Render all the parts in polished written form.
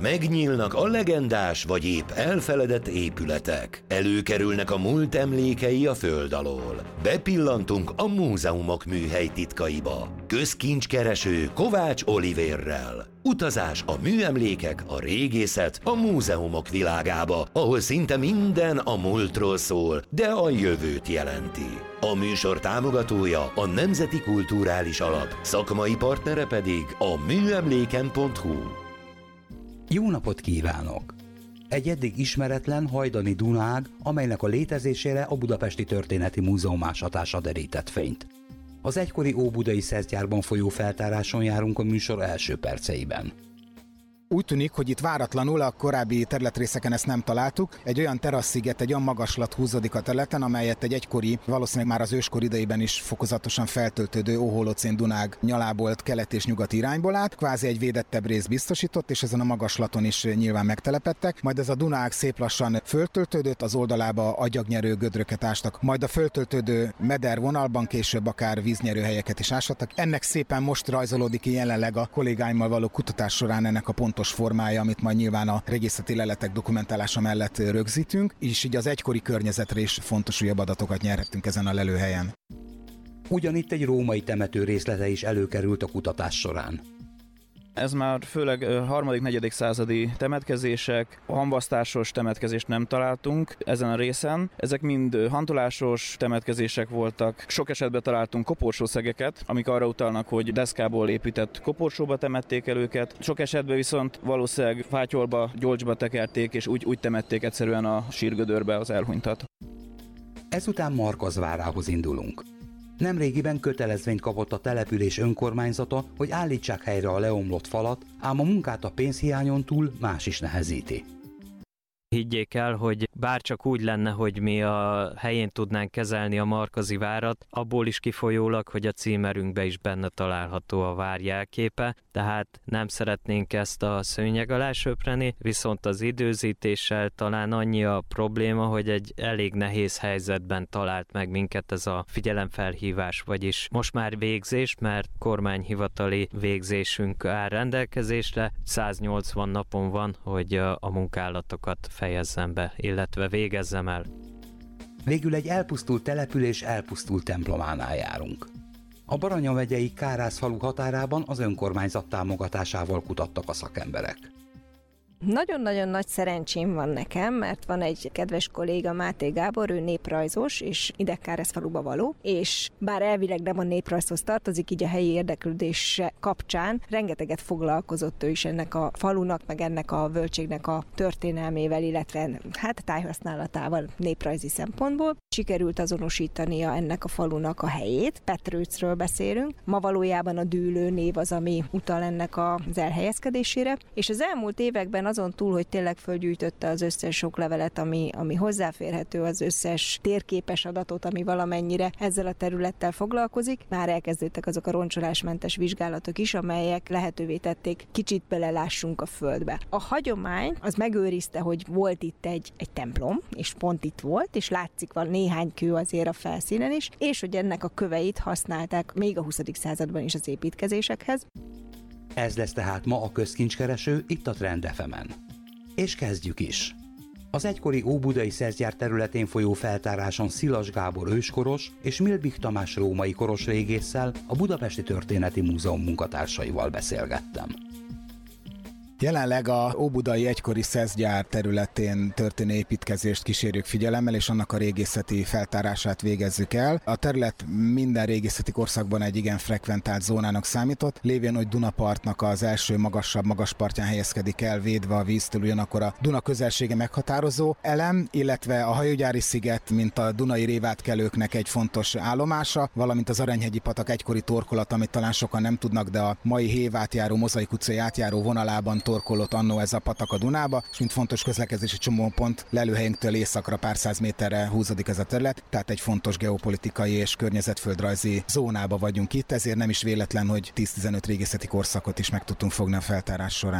Megnyílnak a legendás vagy épp elfeledett épületek. Előkerülnek a múlt emlékei a föld alól. Bepillantunk a múzeumok műhely titkaiba. Közkincskereső Kovács Olivérrel. Utazás a műemlékek, a régészet, a múzeumok világába, ahol szinte minden a múltról szól, de a jövőt jelenti. A műsor támogatója a Nemzeti Kulturális Alap, szakmai partnere pedig a műemléken.hu. Jó napot kívánok! Egy eddig ismeretlen hajdani dunág, amelynek a létezésére a Budapesti Történeti Múzeum ásatása derített fényt. Az egykori óbudai szeszgyárban folyó feltáráson járunk a műsor első perceiben. Úgy tűnik, hogy itt váratlanul a korábbi területrészeken ezt nem találtuk. Egy olyan teraszsziget, egy olyan magaslat húzódik a területen, amelyet egy egykori, valószínűleg már az őskor idejében is fokozatosan feltöltődő óholocén dunág nyalából kelet és nyugat irányból át. Kvázi egy védettebb rész biztosított, és ezen a magaslaton is nyilván megtelepedtek. Majd ez a dunág szép lassan föltöltődött, az oldalába agyagnyerő gödröket ástak, majd a föltöltődő medervonalban később akár víznyerő helyeket is ásattak. Ennek szépen most rajzolódik ki jelenleg a kollégáimmal való kutatás során ennek a pontos formája, amit majd nyilván a régészeti leletek dokumentálása mellett rögzítünk, és így az egykori környezetre is fontos újabb adatokat nyerhettünk ezen a lelőhelyen. Ugyanitt egy római temető részlete is előkerült a kutatás során. Ez már főleg 3.-4. századi temetkezések, hamvasztásos temetkezést nem találtunk ezen a részen. Ezek mind hantolásos temetkezések voltak. Sok esetben találtunk koporsószegeket, amik arra utalnak, hogy deszkából épített koporsóba temették el őket. Sok esetben viszont valószínűleg fátyolba, gyolcsba tekerték, és úgy temették egyszerűen a sírgödörbe az elhunytat. Ezután Markazvárához indulunk. Nemrégiben kötelezvényt kapott a település önkormányzata, hogy állítsák helyre a leomlott falat, ám a munkát a pénzhiányon túl más is nehezíti. Higgyék el, hogy bárcsak úgy lenne, hogy mi a helyén tudnánk kezelni a Markazi várat, abból is kifolyólag, hogy a címerünkbe is benne található a vár jelképe, tehát nem szeretnénk ezt a szőnyeg alá söpreni, viszont az időzítéssel talán annyi a probléma, hogy egy elég nehéz helyzetben talált meg minket ez a figyelemfelhívás, vagyis most már végzés, mert kormányhivatali végzésünk áll rendelkezésre, 180 napon van, hogy a munkálatokat fejezzem be, illetve végezzem el. Végül egy elpusztult település elpusztult templománál járunk. A Baranya megyei Kárászfalu határában az önkormányzat támogatásával kutattak a szakemberek. Nagyon-nagyon nagy szerencsém van nekem, mert van egy kedves kolléga, Máté Gábor, ő néprajzos, és ide Kárászfaluba való, és bár elvileg nem a néprajzhoz tartozik, így a helyi érdeklődése kapcsán rengeteget foglalkozott ő is ennek a falunak, meg ennek a völgységnek a történelmével, illetve tájhasználatával néprajzi szempontból. Sikerült azonosítania ennek a falunak a helyét, Petrőcről beszélünk. Ma valójában a Dűlő név az, ami utal ennek az elhelyezkedésére, és az elmúlt években azon túl, hogy tényleg fölgyűjtötte az összes oklevelet, ami hozzáférhető, az összes térképes adatot, ami valamennyire ezzel a területtel foglalkozik, már elkezdődtek azok a roncsolásmentes vizsgálatok is, amelyek lehetővé tették, kicsit belelássunk a földbe. A hagyomány az megőrizte, hogy volt itt egy templom, és pont itt volt, és látszik van néhány kő azért a felszínen is, és hogy ennek a köveit használták még a 20. században is az építkezésekhez. Ez lesz tehát ma a közkincskereső itt a Trend FM-en. És kezdjük is! Az egykori óbudai szeszgyár területén folyó feltáráson Szilas Gábor őskoros és Milbich Tamás római koros régésszel, a Budapesti Történeti Múzeum munkatársaival beszélgettem. Jelenleg a óbudai egykori szeszgyár területén történő építkezést kísérjük figyelemmel, és annak a régészeti feltárását végezzük el. A terület minden régészeti korszakban egy igen frekventált zónának számított, lévén, hogy Dunapartnak az első magasabb magaspartján helyezkedik el, védve a víztől, ugyanakkor a Duna közelsége meghatározó elem, illetve a hajógyári sziget, mint a dunai révátkelőknek egy fontos állomása, valamint az Aranyhegyi patak egykori torkolat, amit talán sokan nem tudnak, de a mai Hév átjáró, Mozaik utcai átjáró vonalában torkolott annó ez a patak a Dunába, és mint fontos közlekedési csomópont lelőhelyünktől északra pár száz méterre húzódik ez a terület, tehát egy fontos geopolitikai és környezetföldrajzi zónába vagyunk itt, ezért nem is véletlen, hogy 10-15 régészeti korszakot is meg tudtunk fogni a feltárás során.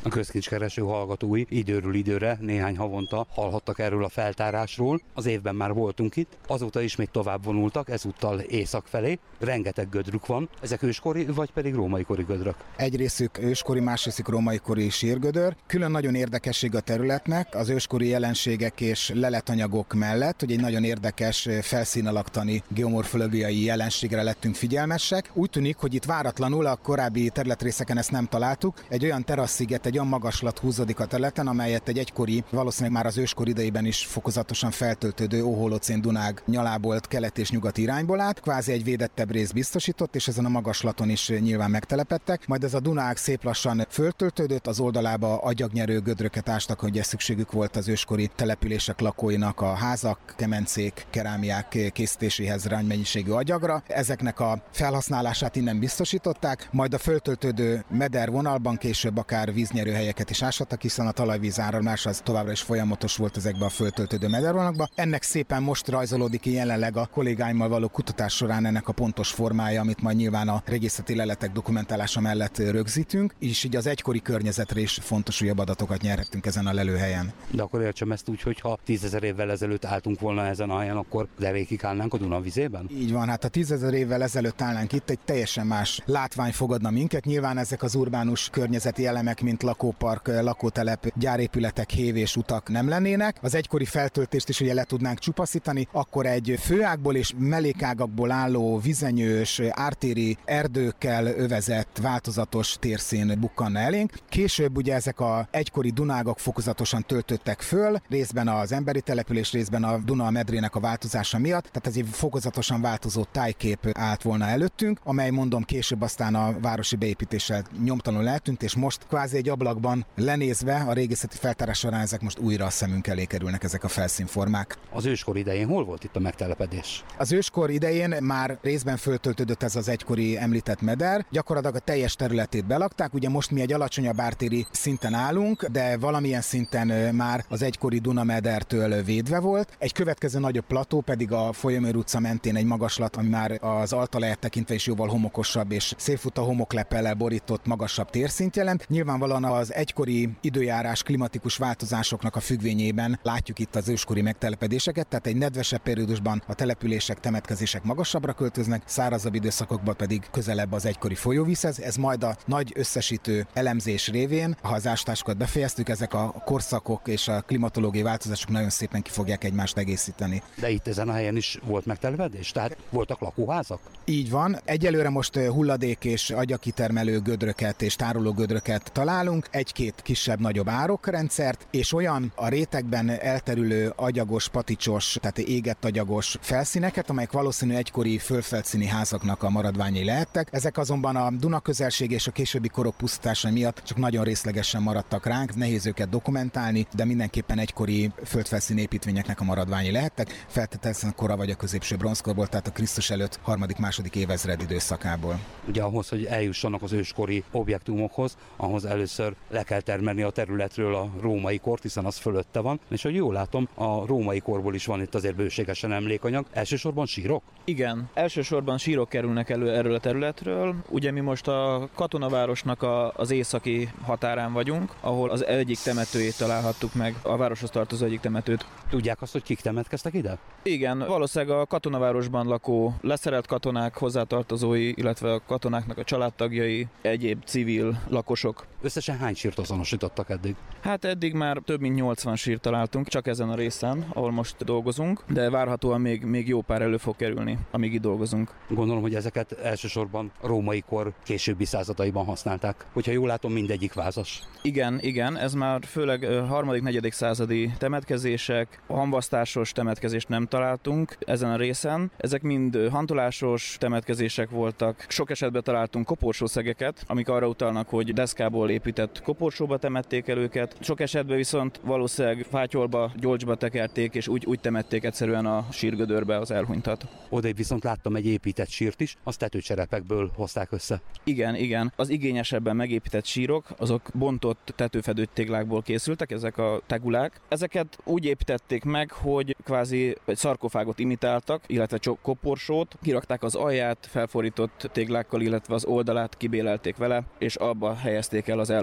A közkincskereső hallgatói időről időre, néhány havonta hallhattak erről a feltárásról. Az évben már voltunk itt, azóta is még tovább vonultak, ezúttal észak felé. Rengeteg gödrük van. Ezek őskori vagy pedig római kori gödrök? Egy részük őskori, más részük római kori sírgödör. Külön nagyon érdekesség a területnek az őskori jelenségek és leletanyagok mellett, hogy egy nagyon érdekes felszínalaktani geomorfológiai jelenségre lettünk figyelmesek. Úgy tűnik, hogy itt váratlanul a korábbi területrészeken ezt nem találtuk. Egy olyan terassziget, egy olyan magaslat húzódik a területen, amelyet egy egykori, valószínűleg már az őskor idejében is fokozatosan feltöltődő óholocén Dunág nyalából kelet és nyugat irányból át. Kvázi egy védettebb rész biztosított, és ezen a magaslaton is nyilván megtelepedtek. Majd ez a Dunág szép lassan föltöltődött, az oldalába agyagnyerő gödröket ástak, hogy szükségük volt az őskori települések lakóinak a házak, kemencék, kerámiák készítéséhez mennyiségű agyagra. Ezeknek a felhasználását innen biztosították, majd a föltöltődő medervonalban később akár víznyerőhelyeket is ásattak, hiszen a talajvíz áramlás az továbbra is folyamatos volt ezekbe a föltöltődő medervonalakba. Ennek szépen most rajzolódik ki jelenleg a kollégáimmal való kutatás során ennek a pontos formája, amit majd nyilván a régészeti leletek dokumentálása mellett rögzítünk, és így az egykori környezetre is fontos újabb adatokat nyerhettünk ezen a lelőhelyen. De akkor értsem ezt úgy, hogy ha 10 000 évvel ezelőtt álltunk volna ezen a helyen, akkor derékig állnánk a Duna vizében? Így van, hát ha 10 000 évvel ezelőtt állnánk itt, egy teljesen más látvány fogadna minket. Nyilván ezek az urbánus környezeti elemek, mint lakópark, lakótelep, gyárépületek, hév és utak nem lennének. Az egykori feltöltést is ugye le tudnánk csupaszítani, akkor egy főágból és mellékágakból álló vizenyős, ártéri erdőkkel övezett változatos térszín bukkanna elénk. Később ugye ezek az egykori dunágak fokozatosan töltöttek föl, részben az emberi település, részben a Duna medrének a változása miatt, tehát ez egy fokozatosan változó tájkép állt volna előttünk, amely mondom később aztán a városi beépítéssel nyomtalanul eltűnt, és most kvázi egy ablakban lenézve a régészeti feltárás során ezek most újra a szemünk elé kerülnek, ezek a felszínformák. Az őskor idején hol volt itt a megtelepedés? Az őskor idején már részben föltöltődött ez az egykori említett meder, gyakorlatilag a teljes területét belakták, ugye most mi egy alacsonyabb ártéri szinten állunk, de valamilyen szinten már az egykori Duna medertől védve volt. Egy következő nagyobb plató pedig a Folyamőr utca mentén egy magaslat, ami már az altalaját tekintve is jóval homokosabb és szélfutó homokleppellel borított magasabb térszint jelent. Nyilvánvalóan az egykori időjárás klimatikus változásoknak a függvényében látjuk itt az őskori megtelepedéseket, tehát egy nedvesebb periódusban a települések, temetkezések magasabbra költöznek, szárazabb időszakokban pedig közelebb az egykori folyóvízhez. Ez majd a nagy összesítő elemzés révén, ha az ástásokat befejeztük, ezek a korszakok és a klimatológiai változások nagyon szépen ki fogják egymást egészíteni. De itt ezen a helyen is volt megtelepedés? Tehát voltak lakóházak? Így van. Egyelőre most hulladék és agyagkitermelő gödröket és tároló gödröket találunk, egy-két kisebb-nagyobb árokrendszert, és olyan a rétegben elterülő agyagos, paticsos, tehát égett agyagos felszíneket, amelyek valószínű egykori földfelszíni házaknak a maradványai lehettek. Ezek azonban a Duna közelség és a későbbi korok pusztítása miatt csak nagyon részlegesen maradtak ránk, nehéz őket dokumentálni, de mindenképpen egykori földfelszíni építményeknek a maradványai lehettek, feltételezhetően kora vagy a középső bronzkorból, tehát a Krisztus előtt 3.-2. évezred időszakából. Ugye ahhoz, hogy eljussanak az őskori objektumokhoz, ahhoz először le kell termelni a területről a római kort, hiszen az fölötte van, és hogy jól látom, a római korból is van itt azért bőségesen emlékanyag. Elsősorban sírok? Igen, elsősorban sírok kerülnek elő erről a területről. Ugye mi most a katonavárosnak az északi határán vagyunk, ahol az egyik temetőjét találhattuk meg, a városhoz tartozó egyik temetőt. Tudják azt, hogy kik temetkeztek ide? Igen, valószínűleg a katonavárosban lakó leszerelt katonák hozzátartozói, illetve a katonáknak a családtagjai, egyéb civil lakosok. Összesen hány sírt azonosítottak eddig? Hát eddig már több mint 80 sírt találtunk, csak ezen a részen, ahol most dolgozunk, de várhatóan még jó pár elő fog kerülni, amíg itt dolgozunk. Gondolom, hogy ezeket elsősorban a római kor későbbi századaiban használták. Hogyha jól látom, mindegyik vázas. Igen, ez már főleg 3.-4. századi temetkezések, hamvasztásos temetkezést nem találtunk ezen a részen. Ezek mind hantolásos temetkezések voltak. Sok esetben találtunk koporsószegeket, amik arra utalnak, hogy deszkából épített koporsóba temették el őket. Sok esetben viszont valószínűleg fátyolba, gyolcsba tekerték, és úgy temették egyszerűen a sírgödörbe az elhunytat. Odaib viszont láttam egy épített sírt is, azt tetőcserepekből hozták össze. Igen. Az igényesebben megépített sírok, azok bontott tetőfedő téglákból készültek, ezek a tegulák. Ezeket úgy építették meg, hogy kvázi egy szarkofágot imitáltak, illetve koporsót, kirakták az alját, felfordított téglákkal, illetve az oldalát kibélelték vele, és abba helyezték el az elhunyt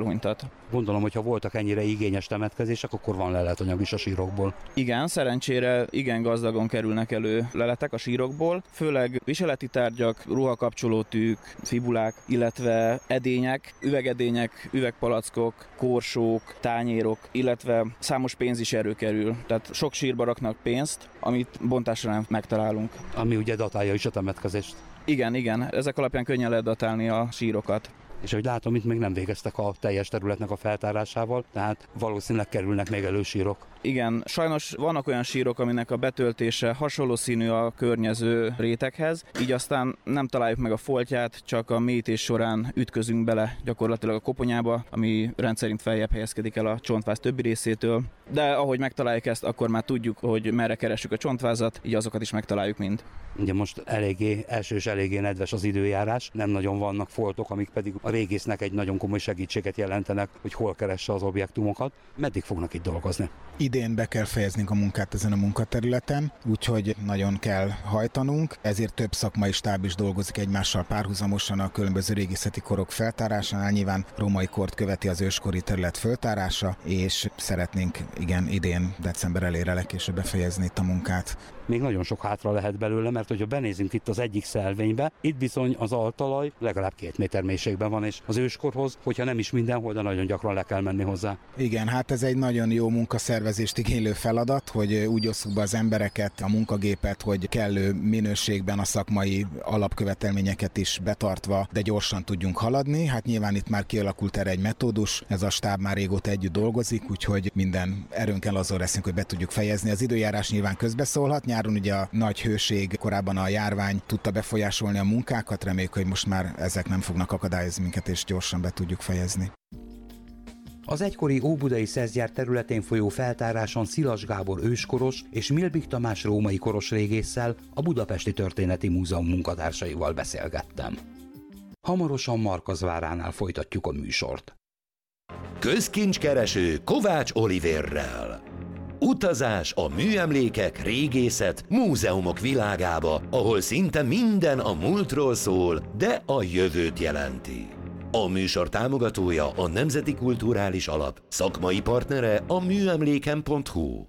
elhunytat. Gondolom, hogy ha voltak ennyire igényes temetkezések, akkor van leletanyag is a sírokból. Igen, szerencsére igen gazdagon kerülnek elő leletek a sírokból, főleg viseleti tárgyak, ruhakapcsolótűk, fibulák, illetve edények, üvegedények, üvegpalackok, korsók, tányérok, illetve számos pénz is előkerül. Tehát sok sírba raknak pénzt, amit bontás során megtalálunk. Ami ugye datálja is a temetkezést. Igen, ezek alapján könnyen lehet datálni a sírokat. És ahogy látom, itt még nem végeztek a teljes területnek a feltárásával, tehát valószínűleg kerülnek még elő sírok. Igen, sajnos vannak olyan sírok, aminek a betöltése hasonló színű a környező réteghez, így aztán nem találjuk meg a foltját, csak a mélyítés során ütközünk bele gyakorlatilag a koponyába, ami rendszerint feljebb helyezkedik el a csontváz többi részétől. De ahogy megtaláljuk ezt, akkor már tudjuk, hogy merre keressük a csontvázat, így azokat is megtaláljuk mind. Ugye most eléggé nedves az időjárás, nem nagyon vannak foltok, amik pedig a régésznek egy nagyon komoly segítséget jelentenek, hogy hol keresse az objektumokat. Meddig fognak itt dolgozni? Idén be kell fejeznünk a munkát ezen a munkaterületen, úgyhogy nagyon kell hajtanunk, ezért több szakmai stáb is dolgozik egymással párhuzamosan a különböző régészeti korok feltárásánál. Nyilván római kort követi az őskori terület föltárása, és szeretnénk idén december elére legkésőbb befejezni itt a munkát. Még nagyon sok hátra lehet belőle, mert hogyha benézünk itt az egyik szelvénybe, itt bizony az altalaj legalább 2 méter mélységben van, és az őskorhoz, hogyha nem is mindenhol, de nagyon gyakran le kell menni hozzá. Igen, hát ez egy nagyon jó munkaszervezést igénylő feladat, hogy úgy osszuk be az embereket, a munkagépet, hogy kellő minőségben a szakmai alapkövetelményeket is betartva, de gyorsan tudjunk haladni. Hát nyilván itt már kialakult erre egy metódus, ez a stáb már régóta együtt dolgozik, úgyhogy minden erőnkkel azon leszünk, hogy be tudjuk fejezni. Az időjárás nyilván közbeszólhat. Nyáron ugye a nagy hőség, korábban a járvány tudta befolyásolni a munkákat, reméljük, hogy most már ezek nem fognak akadályozni minket, és gyorsan be tudjuk fejezni. Az egykori óbudai szeszgyár területén folyó feltáráson Szilas Gábor őskoros és Milbik Tamás római koros régésszel, a Budapesti Történeti Múzeum munkatársaival beszélgettem. Hamarosan Markazváránál folytatjuk a műsort. Közkincskereső Kovács Olivérrel. Utazás a műemlékek, régészet, múzeumok világába, ahol szinte minden a múltról szól, de a jövőt jelenti. A műsor támogatója a Nemzeti Kulturális Alap, szakmai partnere a műemléken.hu.